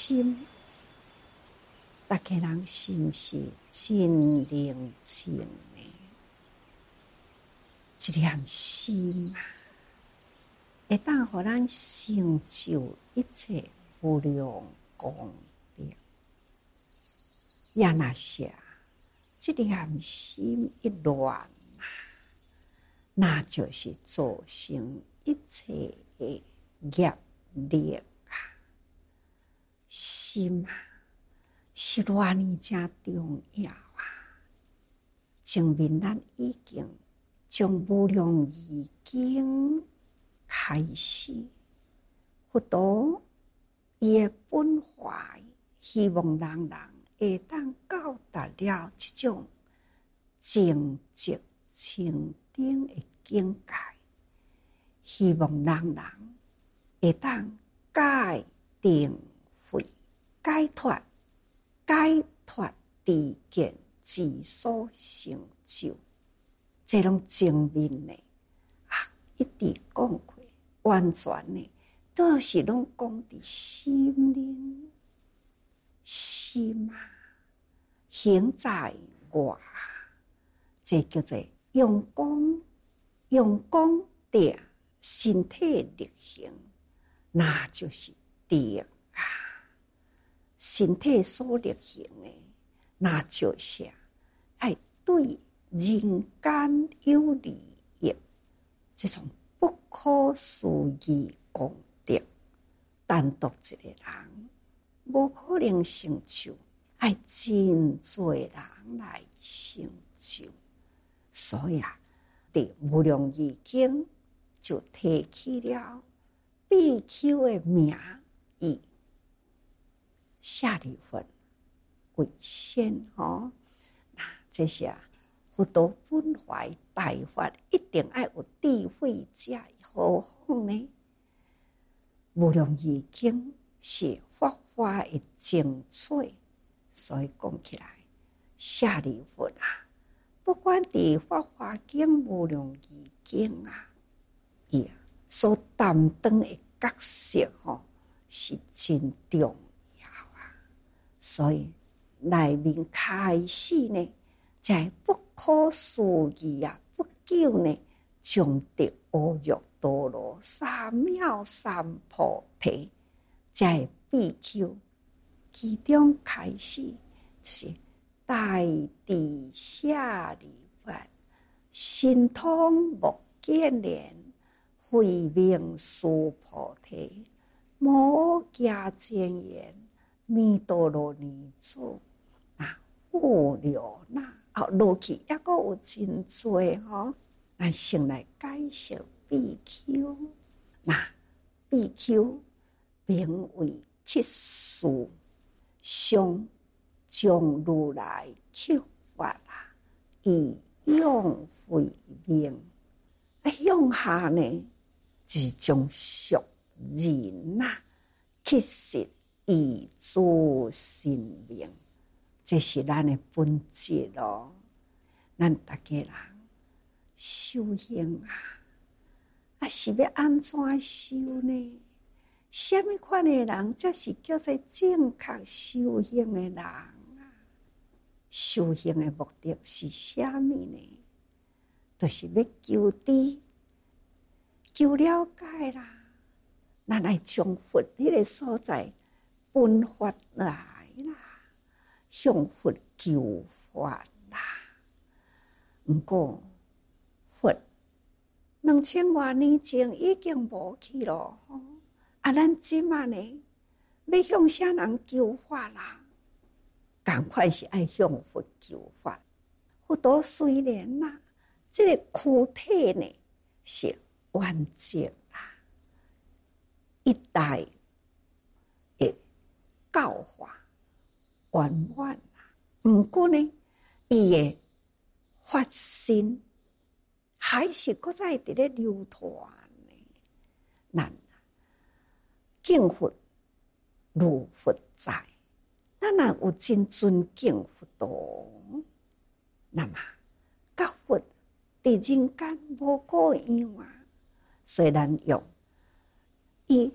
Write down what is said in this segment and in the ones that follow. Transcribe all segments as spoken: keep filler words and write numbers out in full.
心，大家人是不是真宁静的？一粒心啊，会当互咱成就一切无量功德。也若是这粒心一乱啊，那就是造成一切的业力啊。心啊，是偌呢真重要啊！前面咱已经从无量义经开始，佛陀伊的本怀，希望人人会当到达了这种净寂清净的境界，希望人人会当戒定慧，解脱解脱知见之所成就，这种正面的啊，一直讲过，完全的都是拢讲伫心灵。心啊，行在外，这叫做用功，用功的身体力行，那就是定啊。身体所力行的，那就是爱对人间有利益，这种不可思议功德，单独一个人无可能成就，爱真多人来成就。所以啊，伫无量义经就提起了比丘的名以舍利弗为先哦。那这是啊，佛陀本怀大法，一定爱有智慧者何况呢？无量义经是法华的精粹，所以讲起来，舍利弗啊，不管伫法华经、无量义经啊，伊所担当的角色吼、哦，是真重要啊。所以内面开始呢，在不可思议啊，不久呢，将得阿耨多罗三藐三菩提，在比丘其中开始，就是大智舍利弗，神通目犍连，慧明殊菩提，摩胛千言，弥多罗尼祖，啊，无量那哦，落去抑阁有真多吼。咱先来介绍比丘，那比丘名为乞士，上将如来乞法啊，以用慧命。啊，用下呢，就是将俗人呐，乞食以助神明，这是咱的本质咯。咱大家人修行啊，啊是要安怎修呢？什么款的人才是叫做正确修行的人啊？修行的目的是什么呢？就是要求知、求了解啦。咱来将佛迄个所在本法来啦，向佛求法啦。不过佛两千多年前已经无去了，啊，咱即马呢，要向啥人求法啦？赶快是爱向佛求法。佛陀虽然啦，这个躯体呢是完整啦，一代的教化圆满啦，不过呢，伊的发心还是搁在伫咧流传呢。咱敬佛如佛在，咱若有真尊敬佛陀，那么甲佛伫人间无过样啊。虽然用以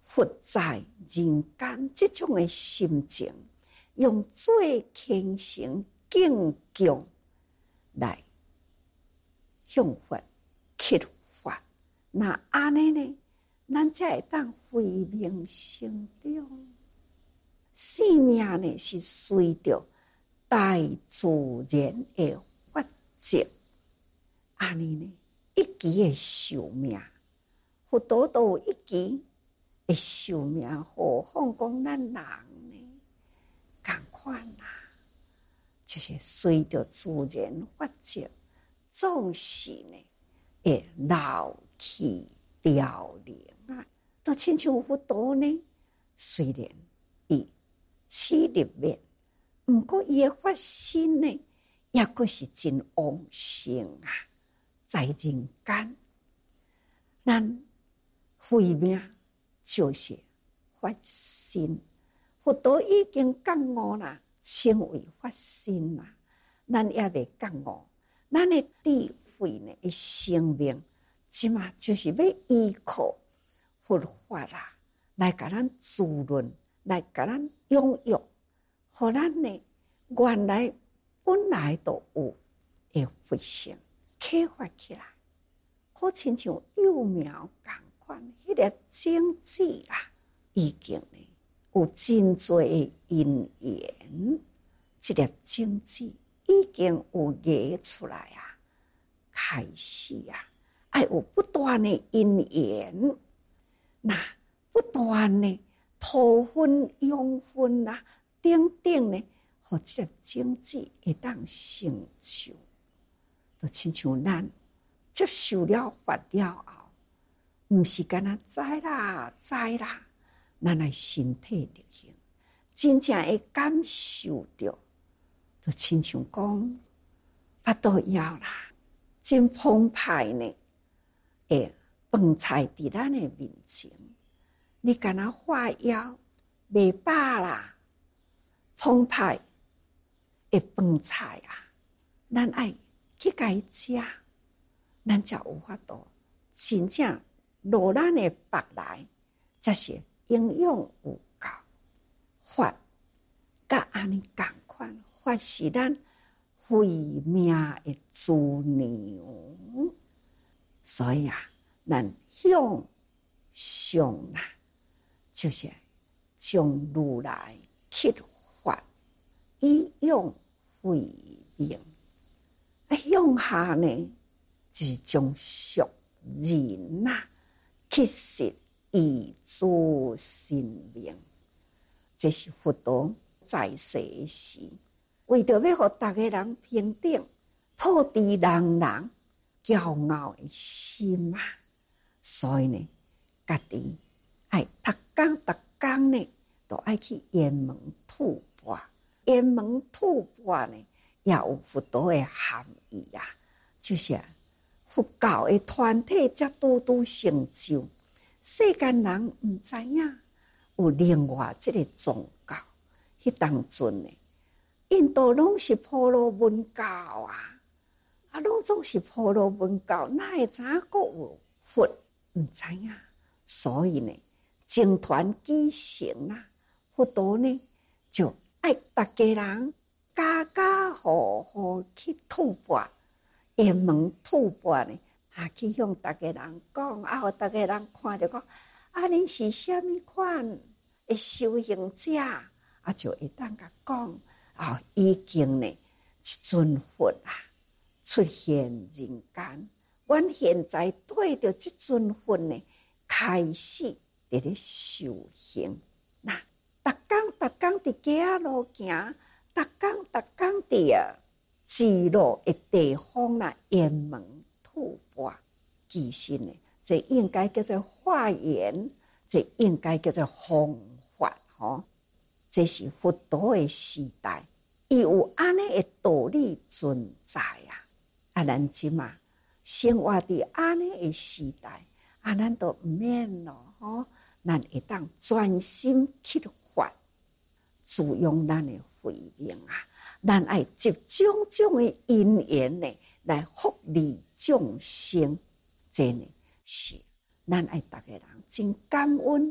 佛在人间这种的心情，用最虔诚敬敬来向佛乞法，那安尼呢，咱才会当慧命成长。生命呢是随着大自然的法则，安尼呢，一期的寿命，佛陀都有一期的寿命，何况讲咱人呢？同款啦，就是随着自然法则，总是呢会老去凋零啊。都亲像佛陀呢，虽然伊起入灭，毋过伊的法身呢，也阁是真旺盛啊！在人间，咱慧命就是法身。佛陀已经觉悟啦，称为法身啦，咱也未觉悟。咱的智慧呢，的生命，即嘛就是要依靠佛法啦，来甲咱滋润，来甲咱养育，互咱呢原来本来都有的佛性启发起来，好亲像幼苗同款，迄粒种子啦，已经呢有真多的因缘，这粒种子已经有芽出来啊，开始啊，爱有不断的因缘，那不断的土分、养分啦，等等呢，互这粒种子会当成就，就亲像咱接受了法了后，毋是干那知啦知啦，咱的身体力行，真正会感受到，就亲像讲巴肚枵啦，真澎湃呢，诶，饭菜伫咱的面前，你干那化枵袂饱啦，澎湃的饭菜啊，咱爱去甲伊食，咱才有法度真正落咱的腹内，才是营养有够。法甲安尼共款，法是咱慧命的资粮，所以啊，咱向上啦，就是将如来乞法以用慧命。啊，向下呢，就是将俗人呐，乞实以助生命。这是佛陀在世时，为着要互大家人平等，破除人人骄傲的心啊，所以呢，家己爱逐工逐工呢，都爱去沿门吐蕃。沿门吐蕃呢，也有佛陀的含义啊，就是佛教的团体才拄拄成就，世间人毋知影有另外这个宗教。迄当阵呢，印度拢是婆罗门教啊，啊，拢总是婆罗门教，哪会知影佫有佛？毋知影，所以呢，整团举行啦，佛陀呢就爱大家人家家户户去吐蕃，沿门吐蕃呢，啊，去向大家人讲，啊，互大家人看着讲，啊，恁是虾米款的修行者？啊，就会当甲讲，啊，已经呢，一尊佛啊出现人间。阮现在对着这尊佛呢，开始伫咧修行。那逐工逐工伫街仔路行，逐工逐工伫自路的地方啦，沿门吐蕃。其实呢，这应该叫做化缘，这应该叫做弘法吼。这是佛陀的时代，伊有安尼的道理存在啊！啊，咱即嘛生活伫安尼的时代，啊，咱都毋免咯吼，咱会当专心去法，滋养咱的慧命啊！咱爱集种种的因缘呢，来福利众生。这呢是咱爱逐个人真感恩，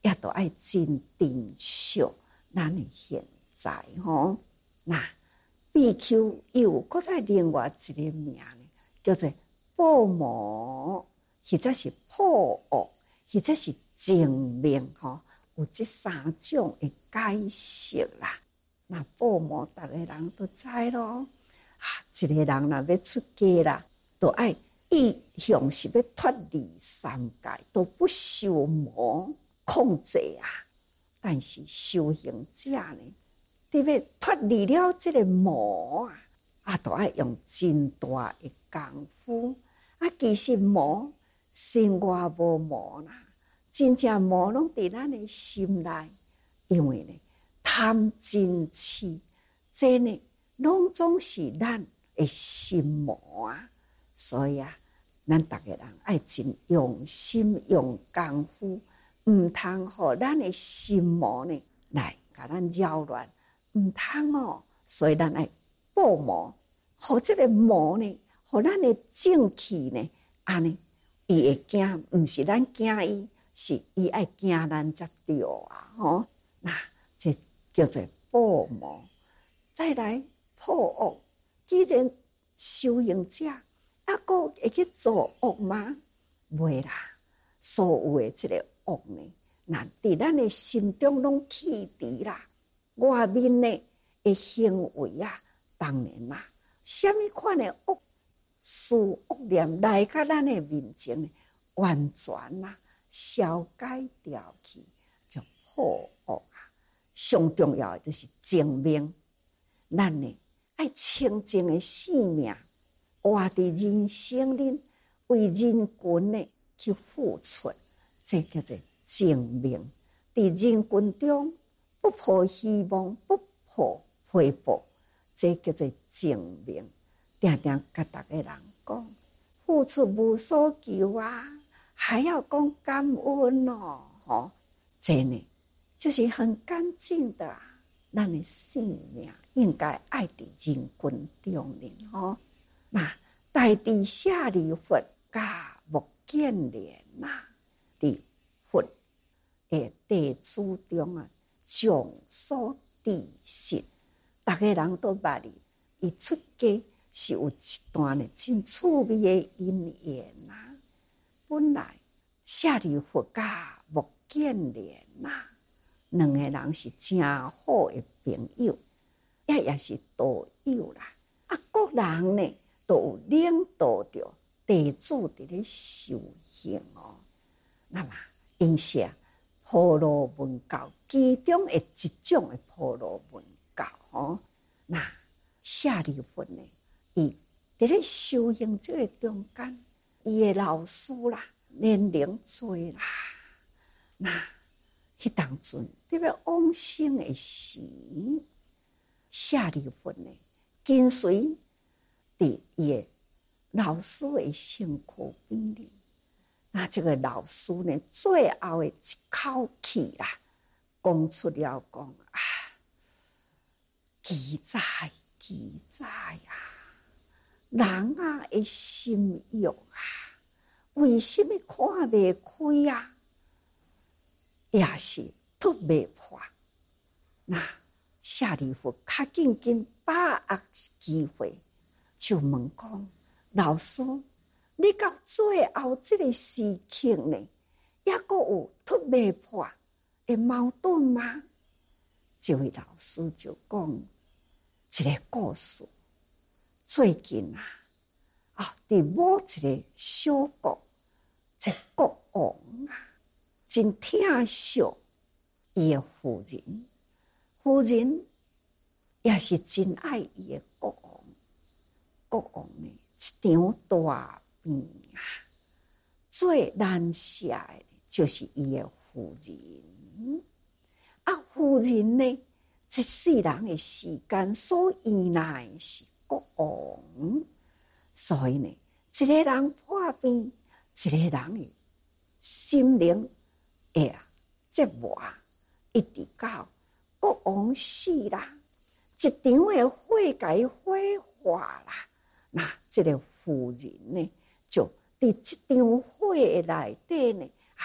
也都爱真珍惜咱的现在吼。那比丘又搁再另外一个名呢，叫做报魔，或者是破恶，或者是正面吼，有这三种的解释啦。那报魔，逐个人都知咯。啊，一个人若要出家啦，都爱意向是要脱离三界，都不受魔控制啊。但是修行者呢，你要脱离了这个魔啊，啊，都爱用真大的功夫。啊，其实魔身外无魔啦，真正魔拢伫咱的心内，因为呢，贪嗔痴，这呢，拢总是咱的心魔啊。所以啊，咱逐个人爱真用心用功夫，毋通互咱的心魔呢来甲咱扰乱，毋通哦。所以咱爱报魔，互这个魔呢，互咱的正气呢，安尼伊会惊，毋是咱惊伊，是伊爱惊咱才对啊！吼，那这叫做报魔。再来破恶，既然修行者啊，佫会去做恶吗？袂啦，所有的这个恶呢，那伫咱的心中拢去除啦。外面呢的行为啊，当然啦，什么款的恶事恶念来到咱的面前呢，完全啦消解掉去，就破恶啊。上重要的就是正面，咱呢爱清净的生命，活伫人生里为人群呢去付出，这叫做正面。伫人群中不抱希望，不抱回报，这叫做正面。定定甲逐个人讲，付出无所求啊，还要讲感恩哦，吼，这呢就是很干净的啊。咱的生命应该爱伫人群中呢，吼。那大地舍利弗甲目犍连呐，伫佛的地主中啊，将所知识，逐个人都捌哩。伊出家是有一段呢真趣味的因缘呐。本来舍利弗甲目犍连呐，两个人是真好的朋友，也也是道友啦。啊，各人呢都有领导着地主伫咧修行哦。那么因是婆罗门教其中的一种的婆罗门教哦。那舍利弗呢，伊伫咧修行这个中间，伊的老师啦，年龄侪啦，那迄当阵特别往生的时，舍利弗呢跟随伫伊的老师的身躯边里。那这个老师呢，最后的一口气啦，讲出了讲啊，奇哉奇哉啊！人啊的心欲啊，为什么看袂开啊？也是突袂破。那舍利弗较紧紧把握机会，就问讲：老师，你到最后这个时刻呢，也阁有突袂破的矛盾吗？这位老师就讲一个故事。最近啊，啊，伫某一个小国，这国王啊，真疼惜伊的夫人，夫人也是真爱伊的国王。国王呢，一场大病啊，最难舍的就是伊的夫人。啊，夫人呢，一世人的时间所依赖是国王，所以呢，一个人破病，一个人的心灵会啊折磨，一直到国王死啦，一场的火该火化啦，那这个夫人呢，就伫这场火的内底呢，啊，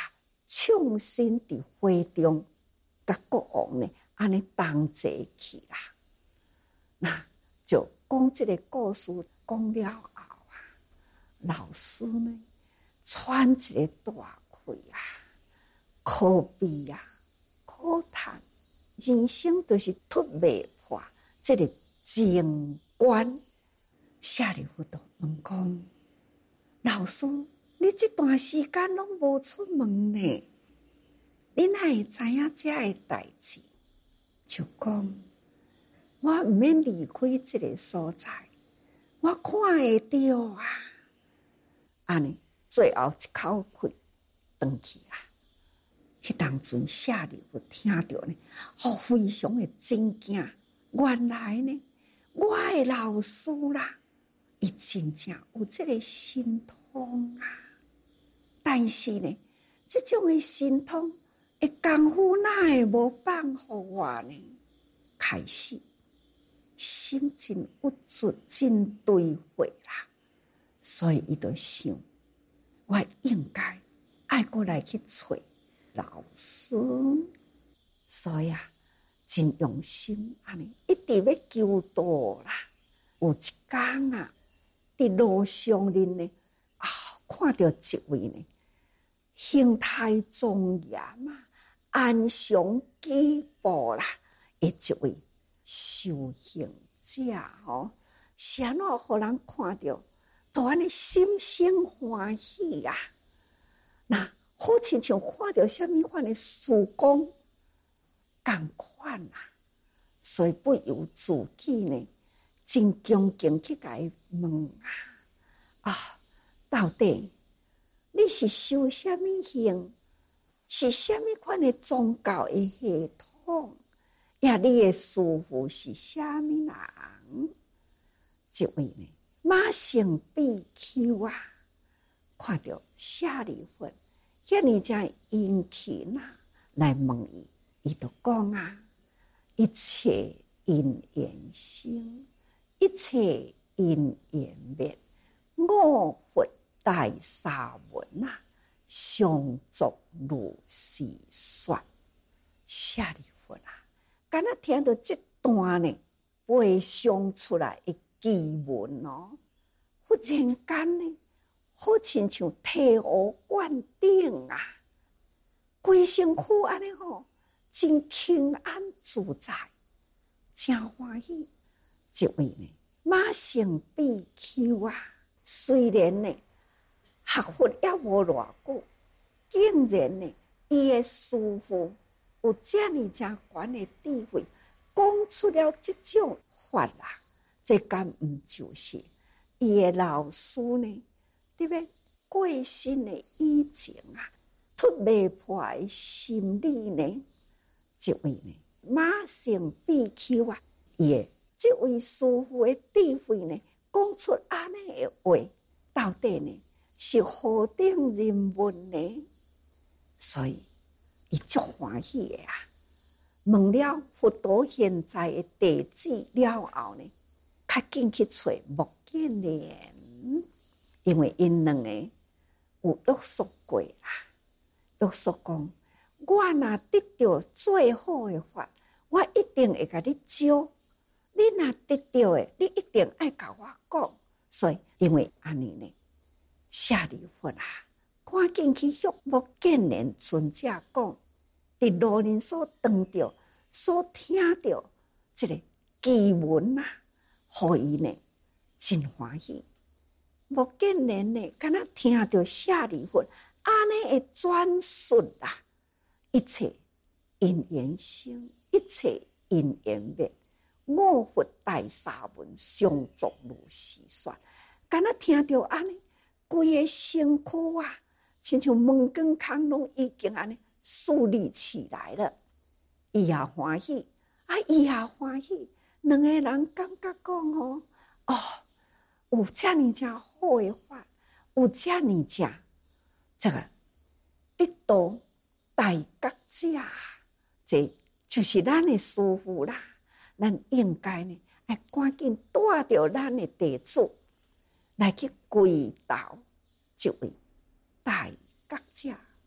唱身伫花中，甲国王呢安尼同齐去啦。那就讲这个故事讲了后啊，老师呢喘一个大气啊，可悲啊，可叹，人生就是脱袂破这个情关。舍利弗就问讲：老师，你这段时间拢无出门呢？你哪会知影这个代志？就讲我毋免离开这个所在，我看会到啊。安尼，最后一口气转去啊。迄当阵舍利弗听到呢，哦，非常的震惊。原来呢，我的老师啦，伊真正有这个神通啊。但是呢，这种的神通，的功夫哪会无放互我呢？开始心真无助，真对悔啦，所以伊就想，我应该爱过来去找老师，所以啊，真用心安尼，一直要求道啦。有一天啊，伫路上面呢，啊，看到一位呢，形态庄严啊，安详举步啦，的一位修行者哦，是安怎互人看到，都安尼心生欢喜啊。那好亲像看到什么款的曙光同款啊，所以不由自己呢，真恭敬去甲伊问啊，啊，到底你是修什么行？是什么款的宗教的系统？呀，你的师父是什么人？这位呢，马胜比丘啊，看到舍利弗遐尼正殷勤啊，来问伊，伊就讲啊，一切因缘生，一切因缘灭，我佛大沙文啊，相作如是说。舍利弗啊，敢若听到这段呢，背诵出来的经文哦，忽然间呢，好亲像醍醐灌顶啊，规身躯安尼吼，真轻安自在，真欢喜。这位呢，马胜比丘啊，虽然呢学佛也无偌久，竟然呢，伊的师父有这么正悬的智慧，讲出了这种法啊，这敢唔就是伊的老师呢？对不对？过身的以前啊，脱未破的心理呢？这位呢，马胜比丘啊，伊的这位师父的智慧呢，讲出安尼的话，到底呢是何等人文呢？所以伊足欢喜的啊！问了佛陀现在的地址了后呢，较紧去找目犍连，因为因两个有约束过啦。约束讲，我若得到最好的法，我一定会甲你招。你若得到的，你一定爱甲我讲。所以因为安尼呢，舍利弗啊，赶紧去向目犍连尊者讲，伫路人所当到、所听到这个经文啊，互伊呢真欢喜。目犍连呢，敢若听到舍利弗安尼的转述啊，一切因缘生，一切因缘灭，我佛大沙文相作如是说。敢若听到安尼，规个身躯啊，亲像门关空拢已经安尼竖立起来了。伊也欢喜，啊，伊也欢喜，两个人感觉讲哦，哦，有这么正好的法，有这么正这个得道大觉者，这就是咱的师父啦。咱应该呢，要赶紧带着咱的弟子来去归道这位大觉者，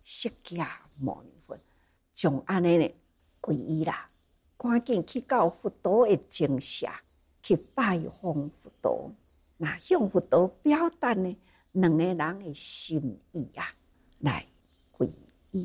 释迦牟尼佛，从安尼呢皈依啦，赶紧去到佛陀的精舍去拜访佛陀，那向佛陀表达呢两个人的心意啊，来皈依。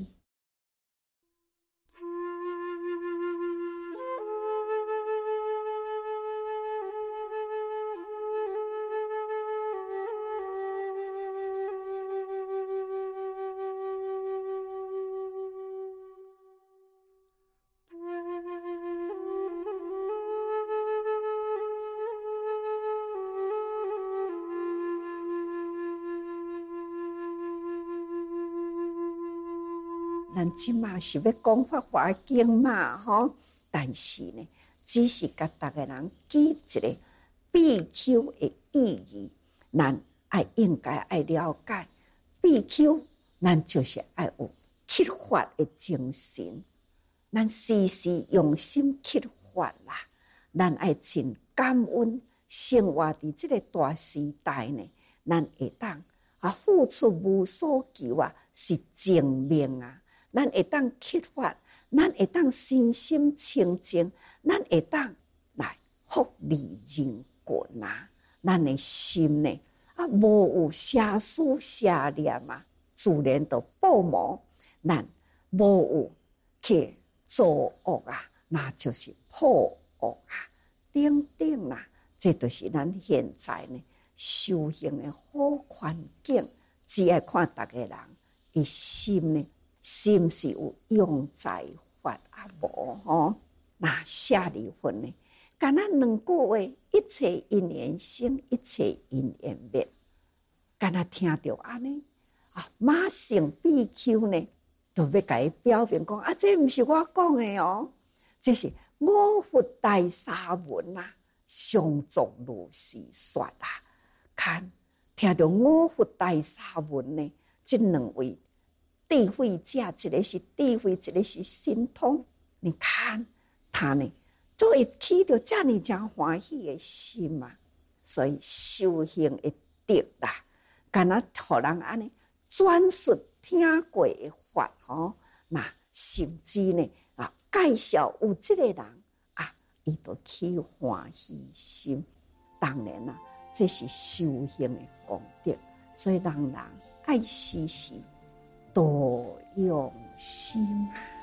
咱即马是要讲法华经嘛，吼，但是呢，只是甲逐个人记一个比丘的意义，咱爱应该爱了解比丘，咱就是爱有乞法的精神，咱时时用心乞法啦，咱爱真感恩，生活伫即个大时代呢，咱会当啊付出无所求啊，是正面啊。咱会当乞法，咱会当身心清净，咱会当来福利人群啊！咱的心呢啊，无有邪思邪念啊，自然就报魔；咱无有去作恶啊，那就是破恶啊！等等啦，这就是咱现在呢修行的好环境，只爱看逐个人的心呢。是毋是有用在法啊？无吼，那舍利弗呢？敢若两句话，一切因缘生，一切因缘灭。敢若听到安尼啊，马上比丘呢，就要甲伊表明讲啊，这毋是我讲的哦，这是五佛大沙文啊，上座如是说啊。看，听到五佛大沙文呢，这两位。智慧者，一个是智慧，一个是神通。你看他呢，都会起到这么真欢喜的心嘛。所以修行的德啦，敢若互人安尼转述听过的法吼，那甚至呢啊，介绍有这个人啊，伊都起欢喜心。当然啦，这是修行的功德，所以人人爱时时多用心啊。